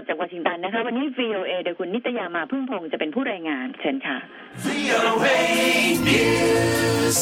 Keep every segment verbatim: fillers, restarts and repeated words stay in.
จากวอชิงตันนะคะวันนี้ วี โอ เอ โดยคุณนิตยามาพึ่งพงษ์จะเป็นผู้รายงานเชิญค่ะ วี โอ เอ News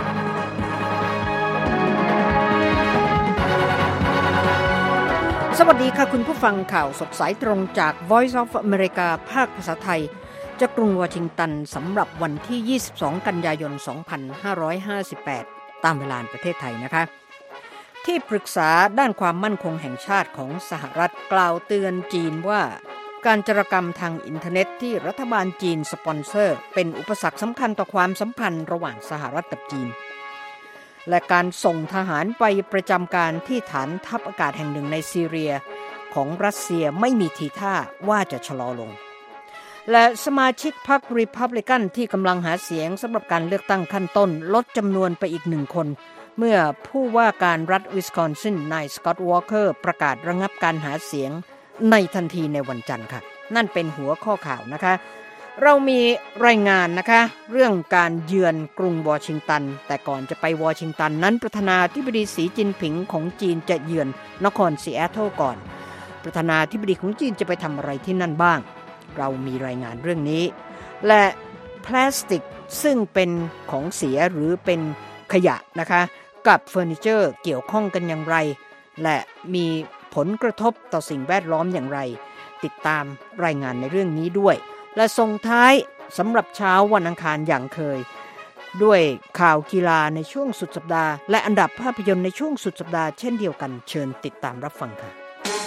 สวัสดีค่ะคุณผู้ฟังข่าวสดสายตรงจาก Voice of America ภาคภาษาไทยจากกรุงวอชิงตันสำหรับวันที่ยี่สิบสองกันยายนสองพันห้าร้อยห้าสิบแปดตามเวลาประเทศไทยนะคะที่ปรึกษาด้านความมั่นคงแห่งชาติของสหรัฐกล่าวเตือนจีนว่าการจารกรรมทางอินเทอร์เน็ตที่รัฐบาลจีนสปอนเซอร์เป็นอุปสรรคสำคัญต่อความสัมพันธ์ระหว่างสหรัฐกับจีนและการส่งทหารไปประจำการที่ฐานทัพอากาศแห่งหนึ่งในซีเรียของรัสเซียไม่มีทีท่าว่าจะชะลอลงและสมาชิกพรรครีพับลิกันที่กำลังหาเสียงสำหรับการเลือกตั้งขั้นต้นลดจำนวนไปอีกหนึ่งคนเมื่อผู้ว่าการรัฐวิสคอนซินนายสก็อตต์วอลเกอร์ประกาศระงับการหาเสียงในทันทีในวันจันทร์ค่ะนั่นเป็นหัวข้อข่าวนะคะเรามีรายงานนะคะเรื่องการเยือนกรุงวอชิงตันแต่ก่อนจะไปวอชิงตันนั้นประธานาธิบดีสีจิ้นผิงของจีนจะเยือนนครซีแอตเทิลก่อนประธานาธิบดีของจีนจะไปทำอะไรที่นั่นบ้างเรามีรายงานเรื่องนี้และพลาสติกซึ่งเป็นของเสียหรือเป็นขยะนะคะกับเฟอร์นิเจอร์เกี่ยวข้องกันอย่างไรและมีผลกระทบต่อสิ่งแวดล้อมอย่างไรติดตามรายงานในเรื่องนี้ด้วยและส่งท้ายสำหรับเช้าวันอังคารอย่างเคยด้วยข่าวกีฬาในช่วงสุดสัปดาห์และอันดับภาพยนตร์ในช่วงสุดสัปดาห์เช่นเดียวกันเชิญติดตามรับฟังค่ะ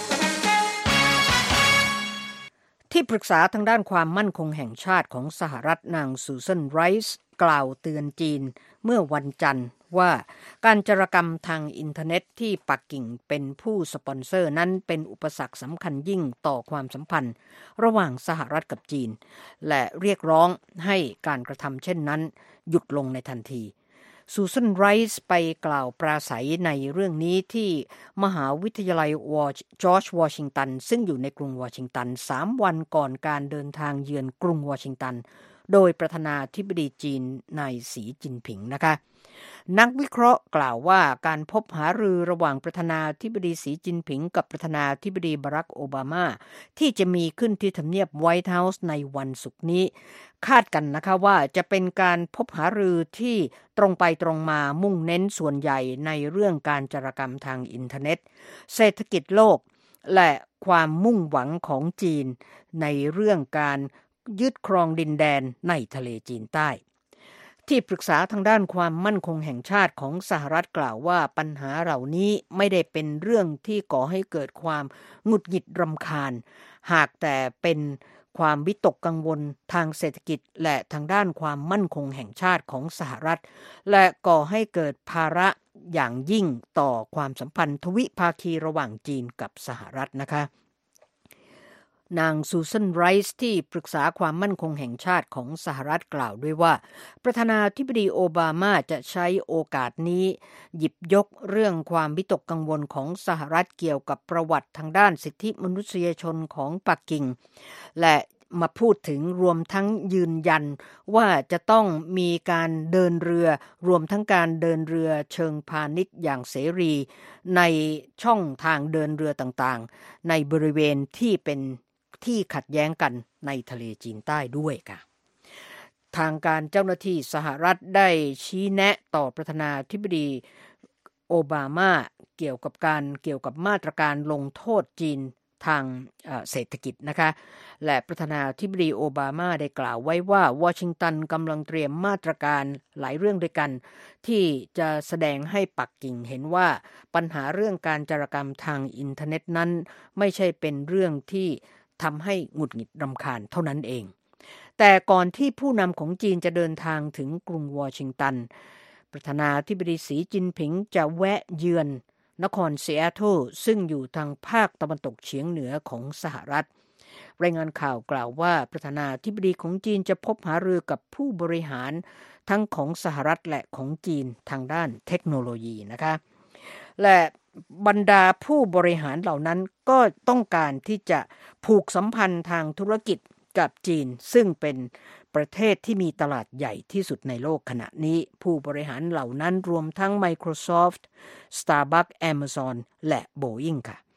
ที่ปรึกษาทางด้านความมั่นคงแห่งชาติของสหรัฐนางซูซานไรส์กล่าวเตือนจีนเมื่อวันจันทร์ว่าการจารกรรมทางอินเทอร์เน็ตที่ปักกิ่งเป็นผู้สปอนเซอร์นั้นเป็นอุปสรรคสำคัญยิ่งต่อความสัมพันธ์ระหว่างสหรัฐกับจีนและเรียกร้องให้การกระทำเช่นนั้นหยุดลงในทันทีซูซานไรส์ไปกล่าวปราศัยในเรื่องนี้ที่มหาวิทยาลัยวอร์จอร์จวอชิงตันซึ่งอยู่ในกรุงวอชิงตันสามวันก่อนการเดินทางเยือนกรุงวอชิงตันโดยประธานาธิบดีจีนนายสีจิ้นผิงนะคะนักวิเคราะห์กล่าวว่าการพบหารือระหว่างประธานาธิบดีสีจิ้นผิงกับประธานาธิบดีบารักโอบามาที่จะมีขึ้นที่ทำเนียบไวท์เฮาส์ในวันศุกร์นี้คาดกันนะคะว่าจะเป็นการพบหารือที่ตรงไปตรงมามุ่งเน้นส่วนใหญ่ในเรื่องการจารกรรมทางอินเทอร์เน็ตเศรษฐกิจโลกและความมุ่งหวังของจีนในเรื่องการยึดครองดินแดนในทะเลจีนใต้ที่ปรึกษาทางด้านความมั่นคงแห่งชาติของสหรัฐกล่าวว่าปัญหาเหล่านี้ไม่ได้เป็นเรื่องที่ก่อให้เกิดความหงุดหงิดรำคาญหากแต่เป็นความวิตกกังวลทางเศรษฐกิจและทางด้านความมั่นคงแห่งชาติของสหรัฐและก่อให้เกิดภาระอย่างยิ่งต่อความสัมพันธ์ทวิภาคีระหว่างจีนกับสหรัฐนะคะนางซูซานไรส์ที่ปรึกษาความมั่นคงแห่งชาติของสหรัฐกล่าวด้วยว่าประธานาธิบดีโอบามาจะใช้โอกาสนี้หยิบยกเรื่องความวิตกกังวลของสหรัฐเกี่ยวกับประวัติทางด้านสิทธิมนุษยชนของปักกิ่งและมาพูดถึงรวมทั้งยืนยันว่าจะต้องมีการเดินเรือรวมทั้งการเดินเรือเชิงพาณิชย์อย่างเสรีในช่องทางเดินเรือต่างๆในบริเวณที่เป็นที่ขัดแย้งกันในทะเลจีนใต้ด้วยค่ะทางการเจ้าหน้าที่สหรัฐได้ชี้แนะต่อประธานาธิบดีโอบามาเกี่ยวกับการเกี่ยวกับมาตรการลงโทษจีนทางเศรษฐกิจนะคะและประธานาธิบดีโอบามาได้กล่าวไว้ว่าวอชิงตันกำลังเตรียมมาตรการหลายเรื่องด้วยกันที่จะแสดงให้ปักกิ่งเห็นว่าปัญหาเรื่องการจารกรรมทางอินเทอร์เน็ตนั้นไม่ใช่เป็นเรื่องที่ทำให้หงุดหงิดรำคาญเท่านั้นเองแต่ก่อนที่ผู้นำของจีนจะเดินทางถึงกรุงวอชิงตันประธานาธิบดีสีจิ้นผิงจะแวะเยือนนครซีแอตเทิลซึ่งอยู่ทางภาคตะวันตกเฉียงเหนือของสหรัฐรายงานข่าวกล่าวว่าประธานาธิบดีของจีนจะพบหารือกับผู้บริหารทั้งของสหรัฐและของจีนทางด้านเทคโนโลยีนะคะและบรรดาผู้บริหารเหล่านั้นก็ต้องการที่จะผูกสัมพันธ์ทางธุรกิจกับจีนซึ่งเป็นประเทศที่มีตลาดใหญ่ที่สุดในโลกขณะนี้ผู้บริหารเหล่านั้นรวมทั้ง Microsoft, Starbucks, Amazon และ Boeing ค่ะ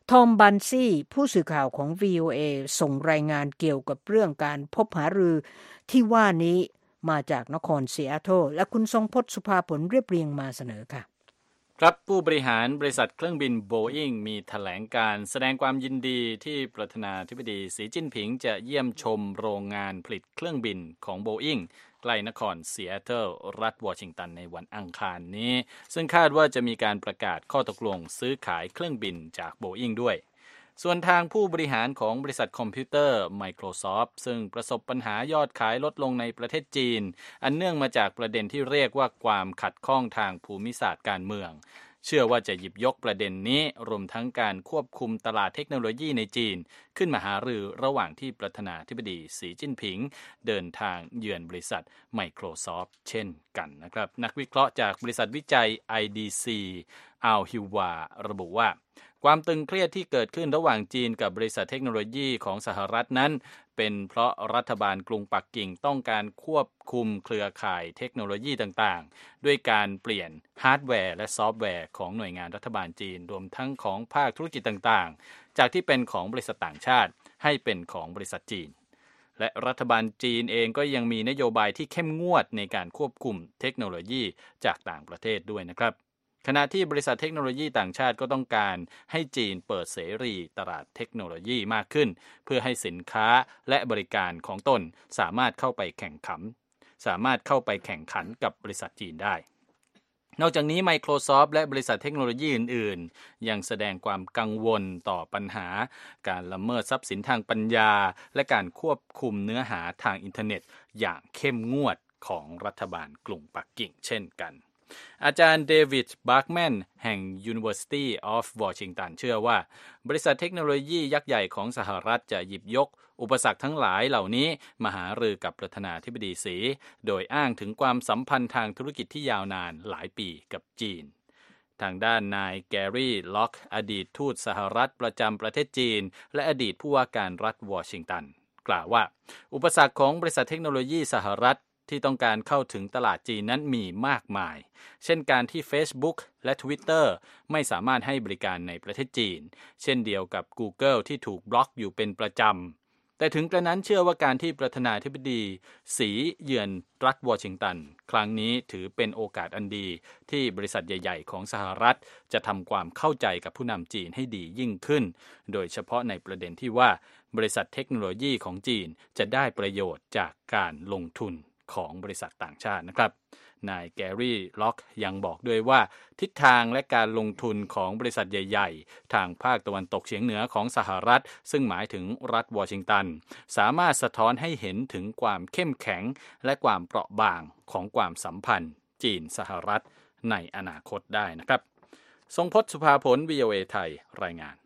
ทอมบันซี่ผู้สื่อข่าวของ วี โอ เอ ส่งรายงานเกี่ยวกับเรื่องการพบหารือที่ว่านี้มาจากนครซีแอตเทิลและคุณทรงพจน์สุภาผลเรียบเรียงมาเสนอค่ะครับผู้บริหารบริษัทเครื่องบินโบอิงมีแถลงการแสดงความยินดีที่ประธานาธิบดีสีจิ้นผิงจะเยี่ยมชมโรงงานผลิตเครื่องบินของโบอิงใกล้นครซีแอตเทิลรัฐวอชิงตันในวันอังคารนี้ซึ่งคาดว่าจะมีการประกาศข้อตกลงซื้อขายเครื่องบินจากโบอิงด้วยส่วนทางผู้บริหารของบริษัทคอมพิวเตอร์ Microsoft ซึ่งประสบปัญหายอดขายลดลงในประเทศจีนอันเนื่องมาจากประเด็นที่เรียกว่าความขัดข้องทางภูมิศาสตร์การเมืองเชื่อว่าจะหยิบยกประเด็นนี้รวมทั้งการควบคุมตลาดเทคโนโลยีในจีนขึ้นมาหารือระหว่างที่ประธานาธิบดีสีจิ้นผิงเดินทางเยือนบริษัท Microsoft เช่นกันนะครับนักวิเคราะห์จากบริษัทวิจัย ไอ ดี ซี อัลฮิวาระบุว่าความตึงเครียดที่เกิดขึ้นระหว่างจีนกับบริษัทเทคโนโลยีของสหรัฐนั้นเป็นเพราะรัฐบาลกรุงปักกิ่งต้องการควบคุมเครือข่ายเทคโนโลยีต่างๆด้วยการเปลี่ยนฮาร์ดแวร์และซอฟต์แวร์ของหน่วยงานรัฐบาลจีนรวมทั้งของภาคธุรกิจต่างๆจากที่เป็นของบริษัทต่างชาติให้เป็นของบริษัทจีนและรัฐบาลจีนเองก็ยังมีนโยบายที่เข้มงวดในการควบคุมเทคโนโลยีจากต่างประเทศด้วยนะครับขณะที่บริษัทเทคโนโลยีต่างชาติก็ต้องการให้จีนเปิดเสรีตลาดเทคโนโลยีมากขึ้นเพื่อให้สินค้าและบริการของตนสามารถเข้าไปแข่งขันสามารถเข้าไปแข่งขันกับบริษัทจีนได้นอกจากนี้ Microsoft และบริษัทเทคโนโลยีอื่นๆยังแสดงความกังวลต่อปัญหาการละเมิดทรัพย์สินทางปัญญาและการควบคุมเนื้อหาทางอินเทอร์เน็ตอย่างเข้มงวดของรัฐบาลกรุงปักกิ่งเช่นกันอาจารย์เดวิด บาร์กแมนแห่ง University of Washington เชื่อว่าบริษัทเทคโนโลยียักษ์ใหญ่ของสหรัฐจะหยิบยกอุปสรรคทั้งหลายเหล่านี้มาหารือกับประธานาธิบดีสีโดยอ้างถึงความสัมพันธ์ทางธุรกิจที่ยาวนานหลายปีกับจีนทางด้านนายแกรี่ ล็อกอดีตทูตสหรัฐประจำประเทศจีนและอดีตผู้ว่าการรัฐวอชิงตันกล่าวว่าอุปสรรคของบริษัทเทคโนโลยีสหรัฐที่ต้องการเข้าถึงตลาดจีนนั้นมีมากมายเช่นการที่ Facebook และ Twitter ไม่สามารถให้บริการในประเทศจีนเช่นเดียวกับ Google ที่ถูกบล็อกอยู่เป็นประจำแต่ถึงกระนั้นเชื่อว่าการที่ประธานาธิบดีสีเยือนรัฐวอชิงตันครั้งนี้ถือเป็นโอกาสอันดีที่บริษัทใหญ่ๆของสหรัฐจะทำความเข้าใจกับผู้นำจีนให้ดียิ่งขึ้นโดยเฉพาะในประเด็นที่ว่าบริษัทเทคโนโลยีของจีนจะได้ประโยชน์จากการลงทุนของบริษัทต่างชาตินะครับนายแกรี่ ล็อกยังบอกด้วยว่าทิศทางและการลงทุนของบริษัทใหญ่ๆทางภาคตะวันตกเฉียงเหนือของสหรัฐซึ่งหมายถึงรัฐวอชิงตันสามารถสะท้อนให้เห็นถึงความเข้มแข็งและความเปราะบางของความสัมพันธ์จีนสหรัฐในอนาคตได้นะครับทรงพจน์สุภาผล วี โอ เอ ไทยรายงาน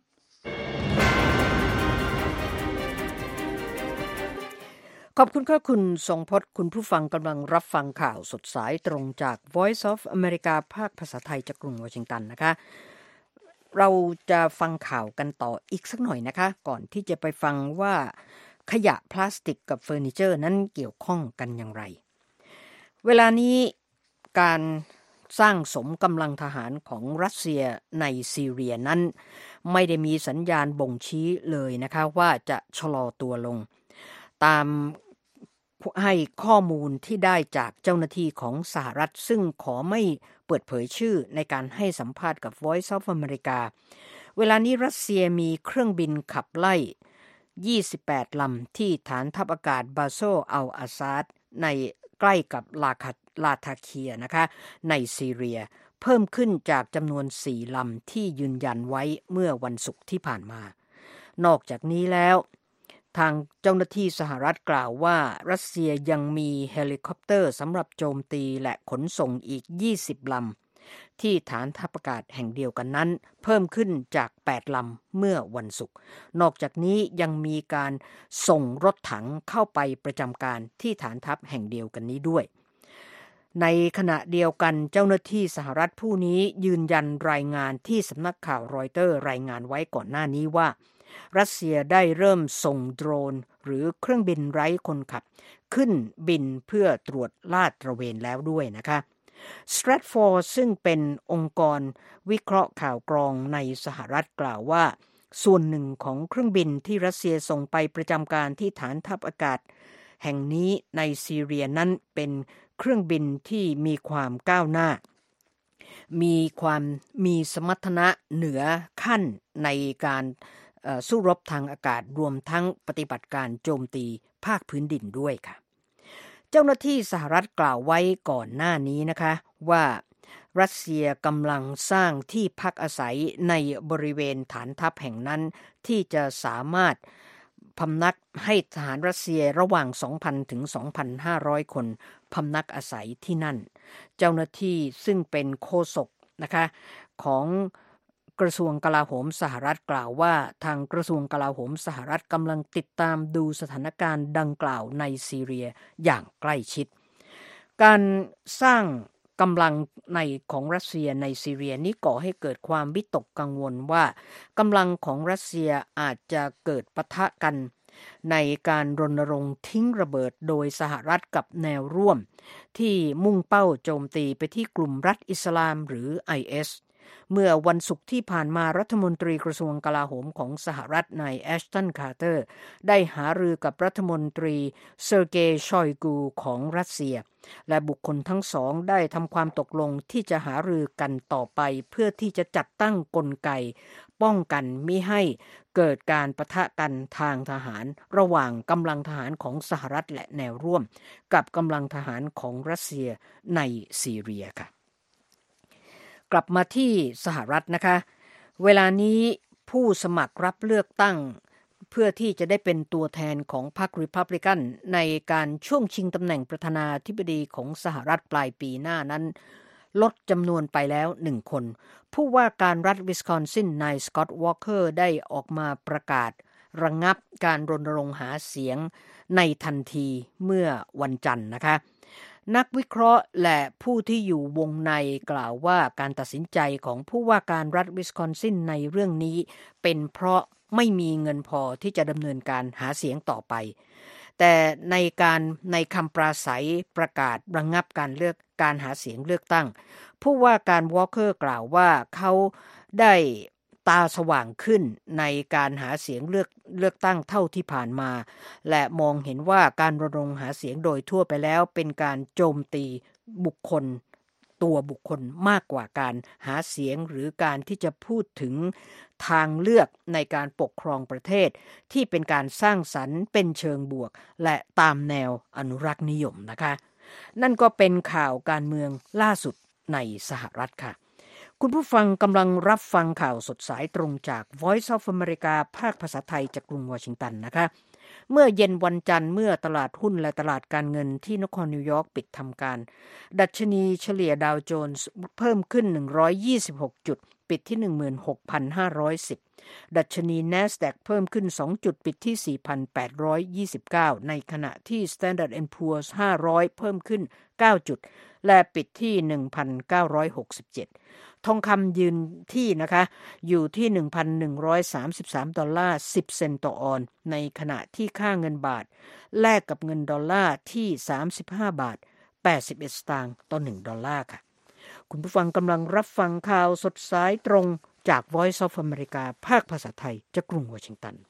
ขอบคุณค่ะคุณทรงพจน์คุณผู้ฟังกำลังรับฟังข่าวสดสายตรงจาก Voice of America ภาคภาษาไทยจากกรุงวอชิงตันนะคะเราจะฟังข่าวกันต่ออีกสักหน่อยนะคะก่อนที่จะไปฟังว่าขยะพลาสติกกับเฟอร์นิเจอร์นั้นเกี่ยวข้องกันอย่างไรเวลานี้การสร้างสมกำลังทหารของรัสเซียในซีเรียนั้นไม่ได้มีสัญญาณบ่งชี้เลยนะคะว่าจะชะลอตัวลงตามให้ข้อมูลที่ได้จากเจ้าหน้าที่ของสหรัฐซึ่งขอไม่เปิดเผยชื่อในการให้สัมภาษณ์กับ Voice of America เวลานี้รัสเซียมีเครื่องบินขับไล่ยี่สิบแปดลำที่ฐานทัพอากาศบาโซอัลอาซาดในใกล้กับลาคาลาทาเคียนะคะในซีเรียเพิ่มขึ้นจากจำนวนสี่ลำที่ยืนยันไว้เมื่อวันศุกร์ที่ผ่านมานอกจากนี้แล้วทางเจ้าหน้าที่สหรัฐกล่าวว่ารัสเซียยังมีเฮลิคอปเตอร์สำหรับโจมตีและขนส่งอีกยี่สิบลำที่ฐานทัพอากาศแห่งเดียวกันนั้นเพิ่มขึ้นจากแปดลำเมื่อวันศุกร์นอกจากนี้ยังมีการส่งรถถังเข้าไปประจำการที่ฐานทัพแห่งเดียวกันนี้ด้วยในขณะเดียวกันเจ้าหน้าที่สหรัฐผู้นี้ยืนยันรายงานที่สำนักข่าวรอยเตอร์รายงานไว้ก่อนหน้านี้ว่ารัสเซียได้เริ่มส่งโดรนหรือเครื่องบินไร้คนขับขึ้นบินเพื่อตรวจลาดตระเวนแล้วด้วยนะคะ Stratfor ซึ่งเป็นองค์กรวิเคราะห์ข่าวกรองในสหรัฐกล่าวว่าส่วนหนึ่งของเครื่องบินที่รัสเซียส่งไปประจำการที่ฐานทัพอากาศแห่งนี้ในซีเรียนั้นเป็นเครื่องบินที่มีความก้าวหน้ามีความมีสมรรถนะเหนือขั้นในการสู้รบทางอากาศรวมทั้งปฏิบัติการโจมตีภาคพื้นดินด้วยค่ะเจ้าหน้าที่สหรัฐกล่าวไว้ก่อนหน้านี้นะคะว่ารัสเซียกำลังสร้างที่พักอาศัยในบริเวณฐานทัพแห่งนั้นที่จะสามารถพำนักให้ทหารรัสเซียระหว่าง สองพัน ถึง สองพันห้าร้อย คนพำนักอาศัยที่นั่นเจ้าหน้าที่ซึ่งเป็นโฆษกนะคะของกระทรวงกลาโหมสหรัฐกล่าวว่าทางกระทรวงกลาโหมสหรัฐกำลังติดตามดูสถานการณ์ดังกล่าวในซีเรียอย่างใกล้ชิดการสร้างกำลังในของรัสเซียในซีเรียนี้ก่อให้เกิดความวิตกกังวลว่ากำลังของรัสเซียอาจจะเกิดปะทะกันในการรณรงค์ทิ้งระเบิดโดยสหรัฐกับแนวร่วมที่มุ่งเป้าโจมตีไปที่กลุ่มรัฐอิสลามหรือ ไอ เอส เมื่อวันศุกร์ที่ผ่านมารัฐมนตรีกระทรวงกลาโหมของสหรัฐนายแอชตันคาร์เตอร์ได้หารือกับรัฐมนตรีเซอร์เกย์ชอยกูของรัสเซียและบุคคลทั้งสองได้ทำความตกลงที่จะหารือกันต่อไปเพื่อที่จะจัดตั้งกลไกป้องกันมิให้เกิดการปะทะกันทางทหารระหว่างกำลังทหารของสหรัฐและแนวร่วมกับกำลังทหารของรัสเซียในซีเรียค่ะกลับมาที่สหรัฐนะคะเวลานี้ผู้สมัครรับเลือกตั้งเพื่อที่จะได้เป็นตัวแทนของพรรครีพับลิกันในการช่วงชิงตำแหน่งประธานาธิบดีของสหรัฐปลายปีหน้านั้นลดจำนวนไปแล้วหนึ่งคนผู้ว่าการรัฐวิสคอนซินนายสกอตต์วอลเคอร์ได้ออกมาประกาศระงับการรณรงค์หาเสียงในทันทีเมื่อวันจันทร์นะคะนักวิเคราะห์และผู้ที่อยู่วงในกล่าวว่าการตัดสินใจของผู้ว่าการรัฐวิสคอนซินในเรื่องนี้เป็นเพราะไม่มีเงินพอที่จะดำเนินการหาเสียงต่อไปแต่ในการในคำปราศัยประกาศระงับการเลือกการหาเสียงเลือกตั้งผู้ว่าการวอลเคอร์กล่าวว่าเขาได้ตาสว่างขึ้นในการหาเสียงเลือกเลือกตั้งเท่าที่ผ่านมาและมองเห็นว่าการรณรงค์หาเสียงโดยทั่วไปแล้วเป็นการโจมตีบุคคลตัวบุคคลมากกว่าการหาเสียงหรือการที่จะพูดถึงทางเลือกในการปกครองประเทศที่เป็นการสร้างสรรค์เป็นเชิงบวกและตามแนวอนุรักษ์นิยมนะคะนั่นก็เป็นข่าวการเมืองล่าสุดในสหรัฐค่ะคุณผู้ฟังกำลังรับฟังข่าวสดสายตรงจาก Voice of America ภาคภาษาไทยจากกรุงวอชิงตันนะคะเมื่อเย็นวันจันทร์เมื่อตลาดหุ้นและตลาดการเงินที่นครนิวยอร์กปิดทำการดัชนีเฉลี่ยดาวโจนส์เพิ่มขึ้นหนึ่งร้อยยี่สิบหกจุดปิดที่ หนึ่งหมื่นหกพันห้าร้อยสิบ ดัชนี NASDAQ เพิ่มขึ้นสองจุดปิดที่ สี่พันแปดร้อยยี่สิบเก้า ในขณะที่ Standard แอนด์ Poor's ห้าร้อยเพิ่มขึ้นเก้าจุดและปิดที่ หนึ่งพันเก้าร้อยหกสิบเจ็ด ทองคำยืนที่นะคะอยู่ที่ หนึ่งพันหนึ่งร้อยสามสิบสาม ดอลลาร์สิบเซนต์ต่อออนซ์ในขณะที่ค่าเงินบาทแลกกับเงินดอลลาร์ที่สามสิบห้าบาทแปดสิบเอ็ดสตางค์ต่อหนึ่งดอลลาร์ค่ะคุณผู้ฟังกำลังรับฟังข่าวสดสายตรงจาก Voice of America ภาคภาษาไทยจากกรุงวอชิงตัน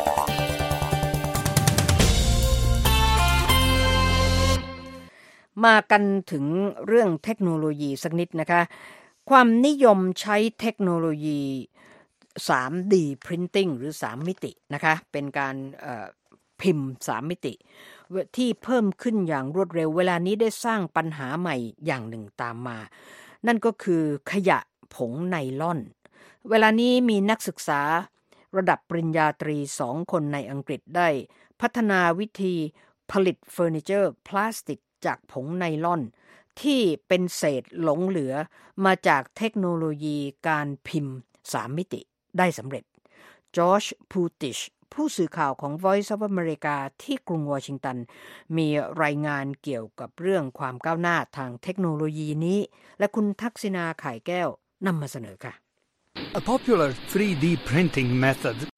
มากันถึงเรื่องเทคโนโลยีสักนิดนะคะความนิยมใช้เทคโนโลยี ทรี ดี Printing หรือสามมิตินะคะเป็นการพิมพ์สามมิติที่เพิ่มขึ้นอย่างรวดเร็วเวลานี้ได้สร้างปัญหาใหม่อย่างหนึ่งตามมานั่นก็คือขยะผงไนลอนเวลานี้มีนักศึกษาระดับปริญญาตรีสองคนในอังกฤษได้พัฒนาวิธีผลิตเฟอร์นิเจอร์พลาสติกจากผงไนลอนที่เป็นเศษหลงเหลือมาจากเทคโนโลยีการพิมพ์สามมิติได้สำเร็จจอร์จพูติชผู้สื่อข่าวของ Voice of America ที่กรุงวอชิงตันมีรายงานเกี่ยวกับเรื่องความก้าวหน้าทางเทคโนโลยีนี้และคุณทักษิณา ข่ายแก้วนำมาเสนอค่ะ A popular ทรี ดี printing method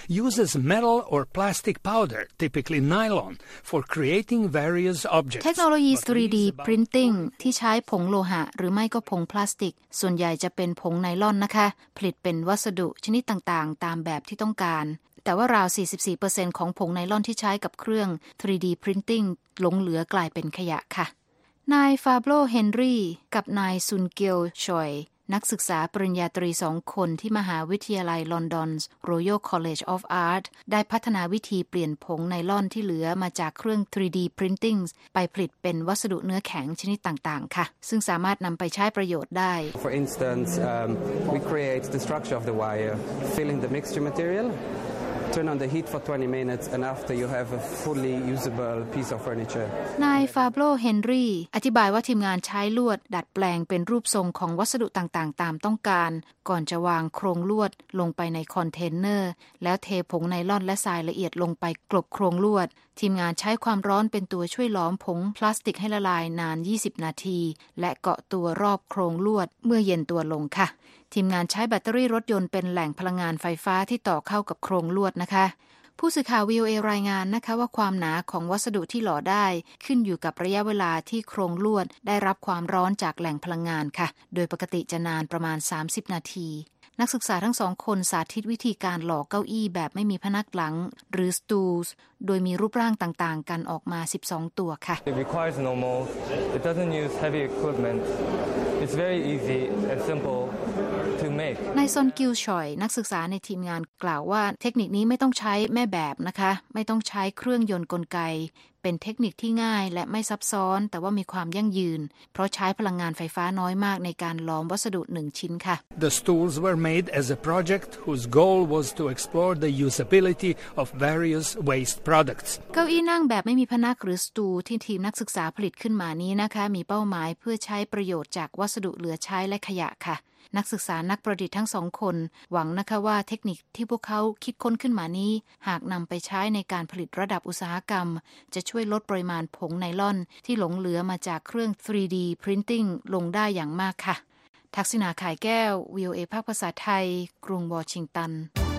uses metal or plastic powder, typically nylon, for creating various objects. เทคโนโลยี ทรี ดี Printing ที่ใช้ผงโลหะหรือไม่ก็ผงพลาสติกส่วนใหญ่จะเป็นผงไนลอนนะคะผลิตเป็นวัสดุชนิดต่างๆตามแบบที่ต้องการแต่ว่าราว สี่สิบสี่เปอร์เซ็นต์ ของผงไนลอนที่ใช้กับเครื่อง ทรี ดี Printing หลงเหลือกลายเป็นขยะค่ะนายฟาโบโลเฮนรี่กับนายซุนเกียวชอยนักศึกษาปริญญาตรีสองคนที่มหาวิทยาลัยลอนดอน Royal College of Art ได้พัฒนาวิธีเปลี่ยนผงไนลอนที่เหลือมาจากเครื่อง ทรี ดี Printing ไปผลิตเป็นวัสดุเนื้อแข็งชนิดต่างๆค่ะซึ่งสามารถนำไปใช้ประโยชน์ได้ For instance, um, we create the structure of the wire, filling the mixture material.Turn on the heat for twenty minutes and after you have a fully usable piece of furniture. นายฟาโบโลเฮนรี่อธิบายว่าทีมงานใช้ลวดดัดแปลงเป็นรูปทรงของวัสดุต่างๆตามต้องการก่อนจะวางโครงลวดลงไปในคอนเทนเนอร์แล้วเทผงไนลอนและทรายละเอียดลงไปกลบโครงลวดทีมงานใช้ความร้อนเป็นตัวช่วยล้อมผงพลาสติกให้ละลายนานยี่สิบนาทีและเกาะตัวรอบโครงลวดเมื่อเย็นตัวลงค่ะทีมงานใช้แบตเตอรี่รถยนต์เป็นแหล่งพลังงานไฟฟ้าที่ต่อเข้ากับโครงลวดนะคะผู้สื่อข่าว วี โอ เอ รายงานนะคะว่าความหนาของวัสดุที่หล่อได้ขึ้นอยู่กับระยะเวลาที่โครงลวดได้รับความร้อนจากแหล่งพลังงานค่ะโดยปกติจะนานประมาณสามสิบนาทีนักศึกษาทั้งสองคนสาธิตวิธีการหล่อเก้าอี้แบบไม่มีพนักหลังหรือ stools โดยมีรูปร่างต่างๆกันออกมาสิบสองตัวค่ะ It requires normal. It doesn't use heavy equipment. It's very easy and simple to make. นายซอนกิลชอยนักศึกษาในทีมงานกล่าวว่าเทคนิคนี้ไม่ต้องใช้แม่แบบนะคะไม่ต้องใช้เครื่องยนต์กลไกเป็นเทคนิคที่ง่ายและไม่ซับซ้อนแต่ว่ามีความยั่งยืนเพราะใช้พลังงานไฟฟ้าน้อยมากในการล้อมวัสดุหนึ่งชิ้นค่ะ The stools were made as a project whose goal was to explore the usability of various waste products. เก้าอี้นั่งแบบไม่มีพนักหรือสตูที่ทีมนักศึกษาผลิตขึ้นมานี้นะคะมีเป้าหมายเพื่อใช้ประโยชน์จากวัสดุเหลือใช้และขยะค่ะนักศึกษานักประดิษฐ์ทั้งสองคนหวังนะคะว่าเทคนิคที่พวกเขาคิดค้นขึ้นมานี้หากนำไปใช้ในการผลิตระดับอุตสาหกรรมจะช่วยลดปริมาณผงไนลอนที่หลงเหลือมาจากเครื่อง ทรี ดี Printing ลงได้อย่างมากค่ะทักษิณา ข่ายแก้ว วี โอ เอ ภาคภาษาไทยกรุงวอชิงตัน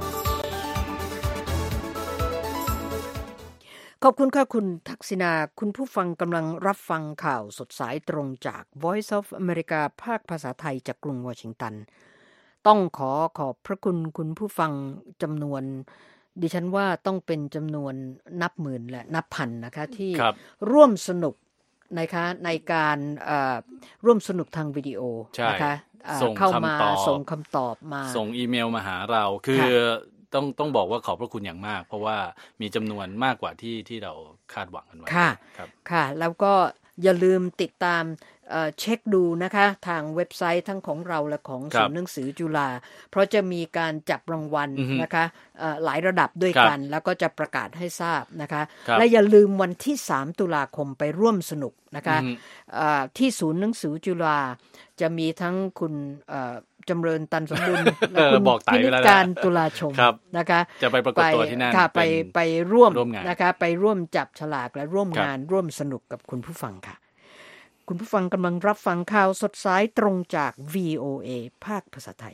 ขอบคุณค่ะคุณทักษิณาคุณผู้ฟังกำลังรับฟังข่าวสดสายตรงจาก Voice of America ภาคภาษาไทยจากกรุงวอชิงตันต้องขอขอบพระคุณคุณผู้ฟังจำนวนดิฉันว่าต้องเป็นจำนวนนับหมื่นและนับพันนะคะที่ร่วมสนุกนะคะในการร่วมสนุกทางวิดีโอนะคะเข้ามาส่งคำตอบมาส่งอีเมลมาหาเราคือต้องต้องบอกว่าขอบพระคุณอย่างมากเพราะว่ามีจำนวนมากกว่าที่ที่เราคาดหวังกันไว้ค่ะค่ะแล้วก็อย่าลืมติดตามเช็คดูนะคะทางเว็บไซต์ทั้งของเราและของศูนย์หนังสือจุฬาเพราะจะมีการจับรางวัลนะคะหลายระดับด้วยกันแล้วก็จะประกาศให้ทราบนะคะและอย่าลืมวันที่สามตุลาคมไปร่วมสนุกนะคะที่ศูนย์หนังสือจุฬาจะมีทั้งคุณจำเริญตันสมบูรณ์และคุณพินิจการตุลาชมนะคะจะไปปรากฏตัวที่นั่นไปไปร่วมนะคะไปร่วมจับฉลากและร่วมงานร่วมสนุกกับคุณผู้ฟังค่ะคุณผู้ฟังกำลังรับฟังข่าวสดสายตรงจาก วี โอ เอ ภาคภาษาไทย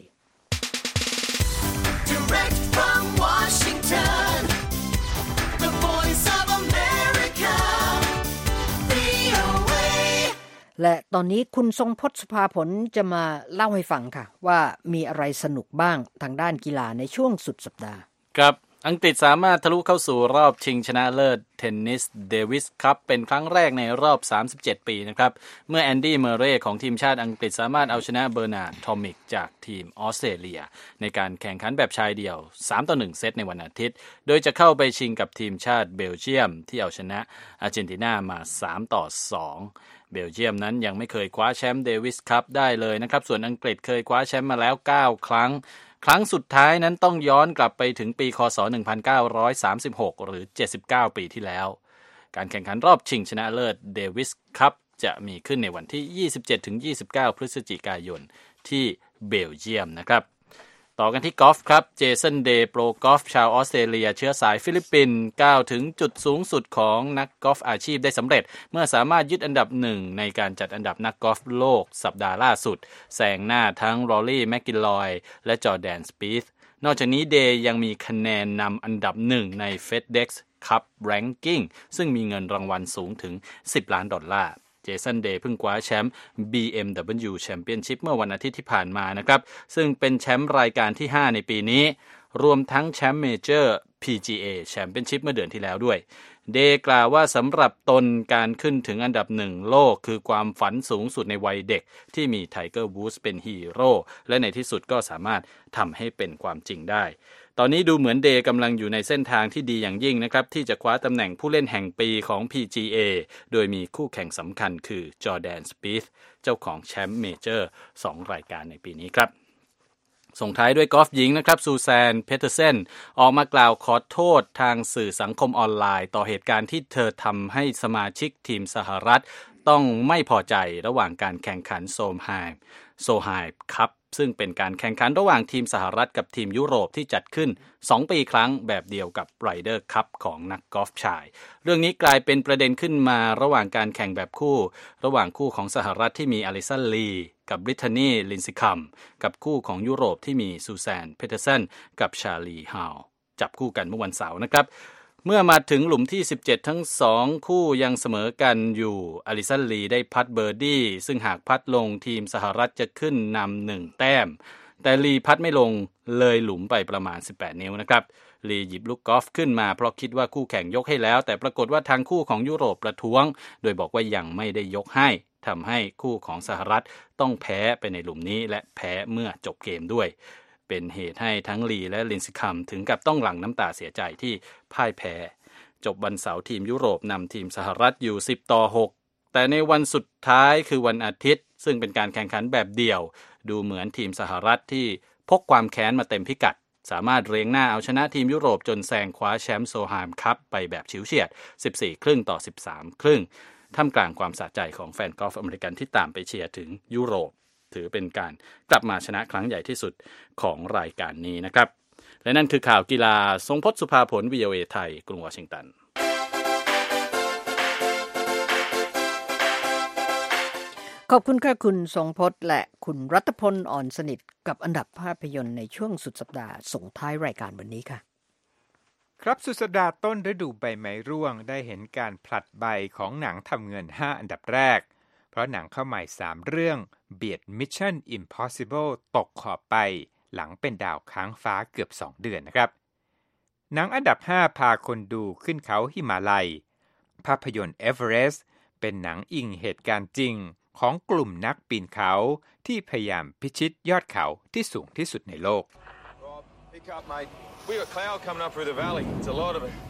Direct from Washington, the voice of America, วี โอ เอ และตอนนี้คุณทรงพจน์สุภาผลจะมาเล่าให้ฟังค่ะว่ามีอะไรสนุกบ้างทางด้านกีฬาในช่วงสุดสัปดาห์ครับอังกฤษสามารถทะลุเข้าสู่รอบชิงชนะเลิศเทนนิสเดวิสคัพเป็นครั้งแรกในรอบสามสิบเจ็ดปีนะครับเมื่อแอนดี้เมอร์เรย์ของทีมชาติอังกฤษสามารถเอาชนะเบอร์นาร์ดทอมิกจากทีมออสเตรเลียในการแข่งขันแบบชายเดี่ยวสามต่อหนึ่งเซตในวันอาทิตย์โดยจะเข้าไปชิงกับทีมชาติเบลเยียมที่เอาชนะอาร์เจนตินามาสามต่อสองเบลเยียมนั้นยังไม่เคยคว้าแชมป์เดวิสคัพได้เลยนะครับส่วนอังกฤษเคยคว้าแชมป์มาแล้วเก้าครั้งครั้งสุดท้ายนั้นต้องย้อนกลับไปถึงปีคศหนึ่งพันเก้าร้อยสามสิบหกหรือเจ็ดสิบเก้าปีที่แล้วการแข่งขันรอบชิงชนะเลิศเดวิสคัพจะมีขึ้นในวันที่ ยี่สิบเจ็ดถึงยี่สิบเก้า พฤศจิกายนที่เบลเยียมนะครับต่อกันที่กอล์ฟครับเจสันเดย์โปรกอล์ฟชาวออสเตรเลียเชื้อสายฟิลิปปินส์ก้าวถึงจุดสูงสุดของนักกอล์ฟอาชีพได้สำเร็จเมื่อสามารถยึดอันดับหนึ่งในการจัดอันดับนักกอล์ฟโลกสัปดาห์ล่าสุดแซงหน้าทั้งรอรี่แมคกิลลอยและจอร์แดนสปีธนอกจากนี้เดย์ยังมีคะแนนนำอันดับหนึ่งใน FedEx Cup Ranking ซึ่งมีเงินรางวัลสูงถึงสิบล้านดอลลาร์เจสันเดย์เพิ่งคว้าแชมป์ บี เอ็ม ดับเบิลยู Championship เมื่อวันอาทิตย์ที่ผ่านมานะครับซึ่งเป็นแชมป์รายการที่ห้าในปีนี้รวมทั้งแชมป์เมเจอร์ พี จี เอ Championship เมื่อเดือนที่แล้วด้วยเดย์กล่าวว่าสำหรับตนการขึ้นถึงอันดับหนึ่งโลกคือความฝันสูงสุดในวัยเด็กที่มีไทเกอร์วูดส์เป็นฮีโร่และในที่สุดก็สามารถทำให้เป็นความจริงได้ตอนนี้ดูเหมือนเดย์กำลังอยู่ในเส้นทางที่ดีอย่างยิ่งนะครับที่จะคว้าตำแหน่งผู้เล่นแห่งปีของ พี จี เอ โดยมีคู่แข่งสำคัญคือจอร์แดน สปีธเจ้าของแชมป์เมเจอร์สองรายการในปีนี้ครับส่งท้ายด้วยกอล์ฟหญิงนะครับซูแซนเพเทอร์เซนออกมากล่าวขอโทษทางสื่อสังคมออนไลน์ต่อเหตุการณ์ที่เธอทำให้สมาชิกทีมสหรัฐต้องไม่พอใจระหว่างการแข่งขันโซมไฮม์โซไฮม์คัพซึ่งเป็นการแข่งขันระหว่างทีมสหรัฐกับทีมยุโรปที่จัดขึ้นสองปีครั้งแบบเดียวกับไรเดอร์คัพของนักกอล์ฟชายเรื่องนี้กลายเป็นประเด็นขึ้นมาระหว่างการแข่งแบบคู่ระหว่างคู่ของสหรัฐที่มีอลิสันลีกับบริทานีลินซิคัมกับคู่ของยุโรปที่มีซูแซนเพเทอร์เซนกับชาลีฮาวจับคู่กันเมื่อวันเสาร์นะครับเมื่อมาถึงหลุมที่สิบเจ็ดทั้งสองคู่ยังเสมอกันอยู่อลิสันลีได้พัดเบอร์ดี้ซึ่งหากพัดลงทีมสหรัฐจะขึ้นนำหนึ่งแต้มแต่ลีพัดไม่ลงเลยหลุมไปประมาณสิบแปดนิ้วนะครับลีหยิบลูกกอล์ฟขึ้นมาเพราะคิดว่าคู่แข่งยกให้แล้วแต่ปรากฏว่าทางคู่ของยุโรปประท้วงโดยบอกว่ายังไม่ได้ยกให้ทำให้คู่ของสหรัฐต้องแพ้ไปในหลุมนี้และแพ้เมื่อจบเกมด้วยเป็นเหตุให้ทั้งลีและลินซิคัมถึงกับต้องหลั่งน้ำตาเสียใจที่พ่ายแพ้จบวันเสาร์ทีมยุโรปนำทีมสหรัฐอยู่สิบต่อหกแต่ในวันสุดท้ายคือวันอาทิตย์ซึ่งเป็นการแข่งขันแบบเดี่ยวดูเหมือนทีมสหรัฐที่พกความแค้นมาเต็มพิกัดสามารถเรียงหน้าเอาชนะทีมยุโรปจนแซงคว้าแชมป์โซไฮม์คัพไปแบบฉิวเฉียดสิบสี่ครึ่งต่อสิบสามครึ่งท่ามกลางความสะใจของแฟนกอล์ฟอเมริกันที่ตามไปเชียร์ถึงยุโรปถือเป็นการกลับมาชนะครั้งใหญ่ที่สุดของรายการนี้นะครับและนั่นคือข่าวกีฬาทรงพจน์สุภาผล วี โอ เอ ไทยกรุงวอชิงตันขอบคุณค่ะคุณทรงพจน์และคุณรัตพลอ่อนสนิทกับอันดับภาพยนตร์ในช่วงสุดสัปดาห์ส่งท้ายรายการวันนี้ค่ะครับสุดสัปดาห์ต้นฤดูใบไม้ร่วงได้เห็นการผลัดใบของหนังทำเงินห้าอันดับแรกเพราะหนังเข้าใหม่สามเรื่องเบียด Mission Impossible ตกขอบไปหลังเป็นดาวค้างฟ้าเกือบสองเดือนนะครับหนังอันดับห้าพาคนดูขึ้นเขาหิมาลัยภาพยนตร์ Everest เป็นหนังอิงเหตุการณ์จริงของกลุ่มนักปีนเขาที่พยายามพิชิตยอดเขาที่สูงที่สุดในโลก We got cloud coming up through the valley. It's a lot of it.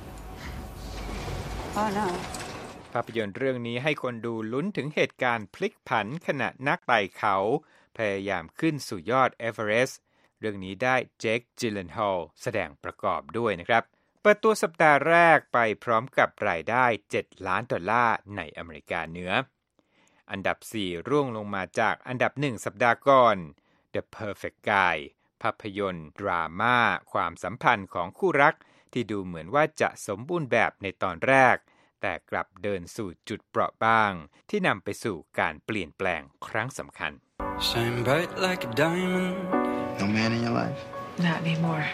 Oh no. ภาพยนตร์เรื่องนี้ให้คนดูลุ้นถึงเหตุการณ์พลิกผันขณะนักไต่เขาพยายามขึ้นสู่ยอดเอเวอเรสต์เรื่องนี้ได้เจค จิลเลนฮอลแสดงประกอบด้วยนะครับเปิดตัวสัปดาห์แรกไปพร้อมกับรายได้เจ็ดล้านดอลลาร์ในอเมริกาเหนืออันดับสี่ร่วงลงมาจากอันดับหนึ่งสัปดาห์ก่อน The Perfect Guyภาพยนตร์ดราม่าความสัมพันธ์ของคู่รักที่ดูเหมือนว่าจะสมบูรณ์แบบในตอนแรกแต่กลับเดินสู่จุดเปราะบางที่นำไปสู่การเปลี่ยนแปลงครั้งสำคัญ Shine bright like a diamond No man in your life Not anymore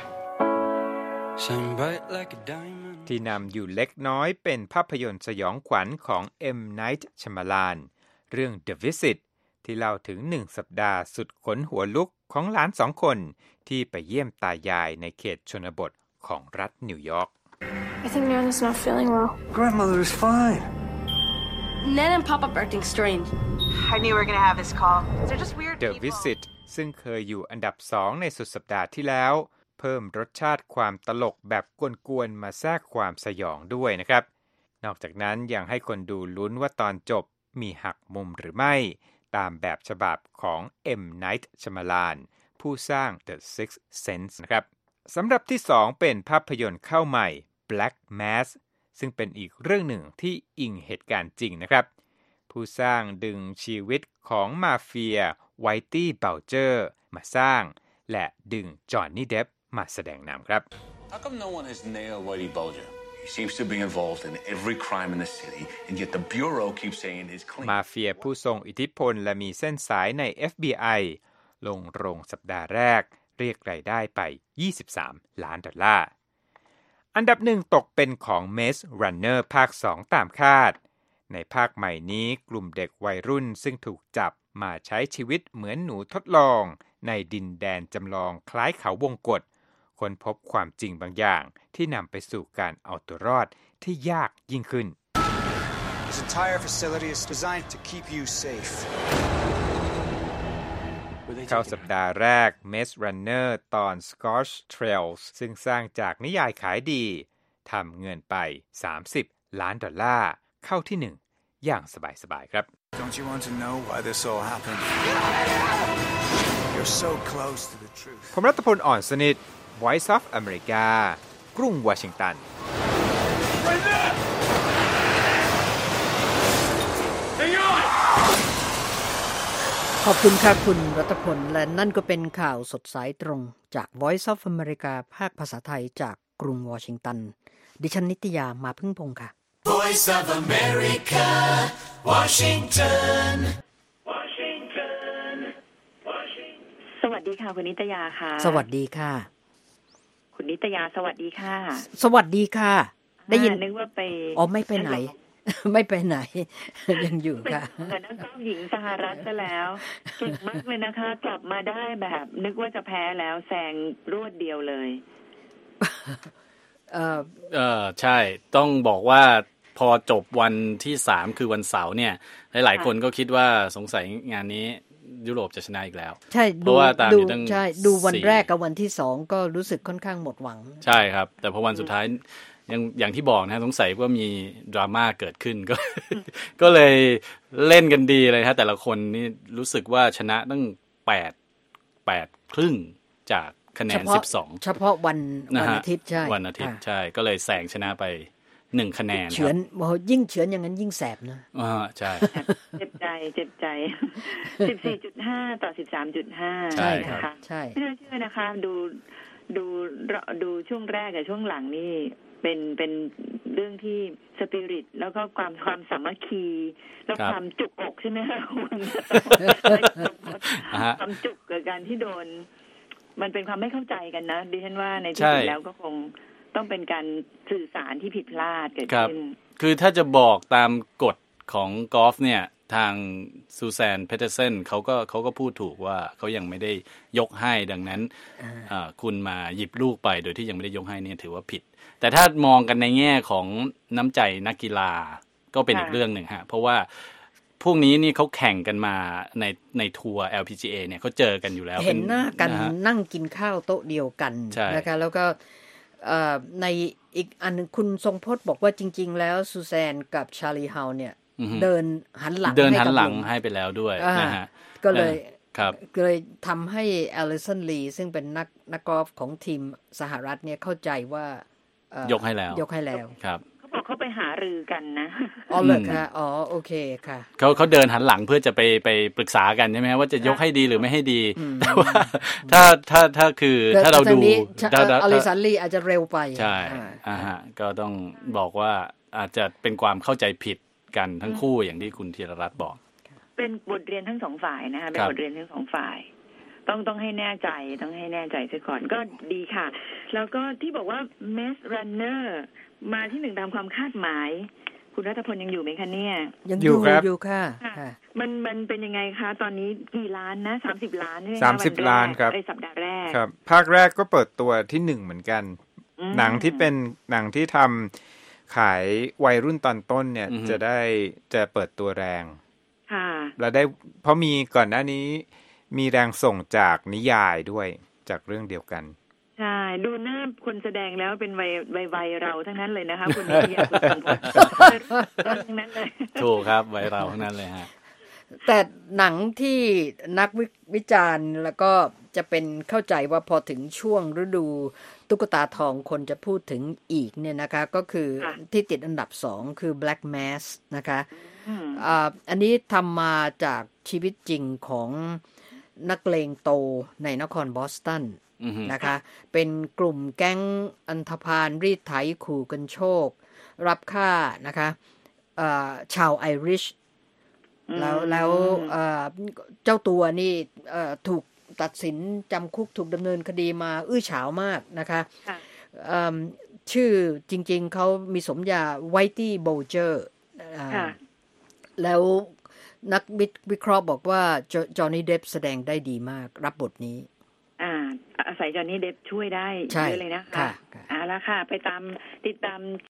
Shine bright like a diamond ที่นำอยู่เล็กน้อยเป็นภาพยนตร์สยองขวัญของ M. Night Shyamalan เรื่อง The Visit ที่เล่าถึงหนึ่งสัปดาห์สุดขนหัวลุกของหลานสองคนที่ไปเยี่ยมตายายในเขตชนบทของรัฐนิวยอร์ก I think Nana's not feeling well. Grandmother is fine. Nana and Pop-Up are acting strange. I knew we were going to have this call. They're just weird The people. Visit ซึ่งเคยอยู่อันดับสองในสุดสัปดาห์ที่แล้วเพิ่มรสชาติความตลกแบบกวนๆมาแทรกความสยองด้วยนะครับนอกจากนั้นยังให้คนดูลุ้นว่าตอนจบมีหักมุมหรือไม่ตามแบบฉบับของ M. Night Shyamalan ผู้สร้าง The Sixth Sense นะครับสำหรับที่สองเป็นภาพยนตร์เข้าใหม่ Black Mass ซึ่งเป็นอีกเรื่องหนึ่งที่อิงเหตุการณ์จริงนะครับผู้สร้างดึงชีวิตของมาเฟียไวตี้เบลเจอร์มาสร้างและดึงจอห์นนี่เดปมาแสดงนำครับ How come no one has nailed Whitey Bulger?He seems to be involved in every crime in the city, and yet the bureau keeps saying he's clean. มาเฟียผู้ทรงอิทธิพลและมีเส้นสายใน เอฟ บี ไอ ลงโรงสัปดาห์แรกเรียกรายได้ไปยี่สิบสามล้านดอลลาร์อันดับหนึ่งตกเป็นของ Maze Runner ภาคสองตามคาดในภาคใหม่นี้กลุ่มเด็กวัยรุ่นซึ่งถูกจับมาใช้ชีวิตเหมือนหนูทดลองในดินแดนจำลองคล้ายเขาวงกฏค้นพบความจริงบางอย่างที่นำไปสู่การเอาตัวรอดที่ยากยิ่งขึ้น This entire facility is designed to keep you safe เข้าสัปดาห์แรก Maze Runner ตอน Scorched Trails ซึ่งสร้างจากนิยายขายดีทำเงินไปสามสิบล้านดอลลาร์เข้าที่หนึ่งอย่างสบายๆครับ Don't you want to know why this all happened? You're so close to the truth. ผมรัตพลอ่อนสนิท Voice of America กรุงวอชิงตันขอบคุณค่ะคุณรัตพลและนั่นก็เป็นข่าวสดสายตรงจาก Voice of America ภาคภาษาไทยจากกรุงวอชิงตันดิฉันนิตยามาพึ่งพงษ์ค่ะ Voice of America Washington Washington Washington สวัสดีค่ะคุณนิตยาค่ะสวัสดีค่ะคุณนิตยาสวัสดีค่ะสวัสดีค่ะได้ยินนึกว่าไปอ๋อไม่ไปไหนไม่ไปไหนยังอยู่ค่ะแต่นักกอล์ฟหญิงสหรัฐซะแล้วเก่งมากเลยนะคะกลับมาได้แบบนึกว่าจะแพ้แล้วแซงรวดเดียวเลยเออเออใช่ต้องบอกว่าพอจบวันที่สามคือวันเสาร์เนี่ยหลายๆคนก็คิดว่าสงสัยงานนี้ยุโรปจะชนะอีกแล้วใช่เพราะว่าตามอยู่ตั้งใช่ดูวันแรกกับวันที่สองก็รู้สึกค่อนข้างหมดหวังใช่ครับแต่พอวันสุดท้ายยังอย่างที่บอกนะสงสัยว่ามีดราม่าเกิดขึ้นก็ก็เลยเล่นกันดีเลยฮะแต่ละคนนี่รู้สึกว่าชนะตั้งแปด แปดครึ่งจากคะแนนสิบสองเฉพาะวันวันอาทิตย์ใช่วันอาทิตย์ใช่ก็เลยแซงชนะไปหนึ่งคะแนนเฉือนโอ้ยิ่งเฉือนอย่างนั้นยิ่งแสบนะอ่าใช่เจ็บใจเจ็บใจ สิบสี่จุดห้า ต่อ สิบสามจุดห้าใช่ค่ะใช่ไม่น่าเชื่อนะคะดูดูดูช่วงแรกกับช่วงหลังนี่เป็นเป็นเรื่องที่สปิริตแล้วก็ความความสามัคคีแล้วความจุกอกใช่ไหมคะความจุกกับการที่โดนมันเป็นความไม่เข้าใจกันนะดิฉันว่าในที่สุดแล้วก็คงต้องเป็นการสื่อสารที่ผิดพลาดเกิดขึ้นคือถ้าจะบอกตามกฎของกอล์ฟเนี่ยทางซูแซนเพเทอร์เซนเขาก็เขาก็พูดถูกว่าเขายังไม่ได้ยกให้ดังนั้นคุณมาหยิบลูกไปโดยที่ยังไม่ได้ยกให้เนี่ยถือว่าผิดแต่ถ้ามองกันในแง่ของน้ำใจนักกีฬาก็เป็นอีกเรื่องหนึ่งฮะเพราะว่าพวกนี้นี่เขาแข่งกันมาในในทัวร์ แอล พี จี เอ เนี่ยเขาเจอกันอยู่แล้วเห็นหน้ากันนั่งกินข้าวโต๊ะเดียวกันนะคะแล้วก็ในอีกอันนึงคุณทรงพจน์บอกว่าจริงๆแล้วซูแซนกับชาลีเฮาเนี่ยเดินหันหลังเดินหันหลังให้ไปแล้วด้วยนะฮะก็เลยครับเลยทำให้แอลิสันลีซึ่งเป็นนักนักกอล์ฟของทีมสหรัฐเนี่ยเข้าใจว่ายกให้แล้วยกให้แล้วครับเขาบอกเขาไปหารือกันนะอ๋อเลยค่ะอ๋อโอเคค่ะเขาเขาเดินหันหลังเพื่อจะไปไปปรึกษากันใช่ไหมว่าจะยกให้ดีหรือไม่ให้ดีแต่ว่าถ้าถ้าถ้าคือถ้าเราดูอลิสันลีอาจจะเร็วไปใช่อ่าฮะก็ต้องบอกว่าอาจจะเป็นความเข้าใจผิดกันทั้งคู่อย่างที่คุณธีรรัตน์บอกเป็นบทเรียนทั้งสองฝ่ายนะคะเป็นบทเรียนทั้งสองฝ่ายต้องต้องให้แน่ใจต้องให้แน่ใจซะก่อนก็ดีค่ะแล้วก็ที่บอกว่า Maze Runner มาที่หนึ่งตามความคาดหมายคุณรัตพลยังอยู่ไหมคะเนี่ยยังอยู่ครับอยู่ค่ะมันมันเป็นยังไงคะตอนนี้กี่ล้านนะสามสิบล้านใช่ไหมสามสิบล้านครับในสัปดาห์แรกครับภาคแรกก็เปิดตัวที่หนึ่งเหมือนกันหนังที่เป็นหนังที่ทำขายวัยรุ่นตอนต้นเนี่ยจะได้จะเปิดตัวแรงค่ะแล้วได้เพราะมีก่อนหน้านี้มีแรงส่งจากนิยายด้วยจากเรื่องเดียวกันใช่ดูหน้าคนแสดงแล้วเป็นวัยวัยวัยเราทั้งนั้นเลยนะคะคุณนิยายคุณสมพลทั้งนั้นเลยถูกครับวัยเราทั้งนั้นเลยฮะแต่หนังที่นักวิจารณ์แล้วก็จะเป็นเข้าใจว่าพอถึงช่วงฤดูตุ๊กตาทองคนจะพูดถึงอีกเนี่ยนะคะก็คือที่ติดอันดับสองคือ Black Mass นะคะอ่าอันนี้ทำมาจากชีวิตจริงของนักเลงโตในนครบอสตันนะคะเป็นกลุ่มแก๊งอันธพาลรีดไถขู่กันโชครับค่านะคะชาวไอริชแล้วแล้วเจ้าตัวนี่ถูกตัดสินจำคุกถูกดำเนินคดีมาอื้อฉาวมากนะคะชื่อจริงๆเขามีสมญาไวตี้โบลเจอร์แล้วนักวิเคราะห์บอกว่าจอห์นนี่เดปแสดงได้ดีมากรับบทนี้อ่าอาศัยจอห์นนี่เดปช่วยได้เยอะเลยนะคะเอาละค่ะไปตามติดตาม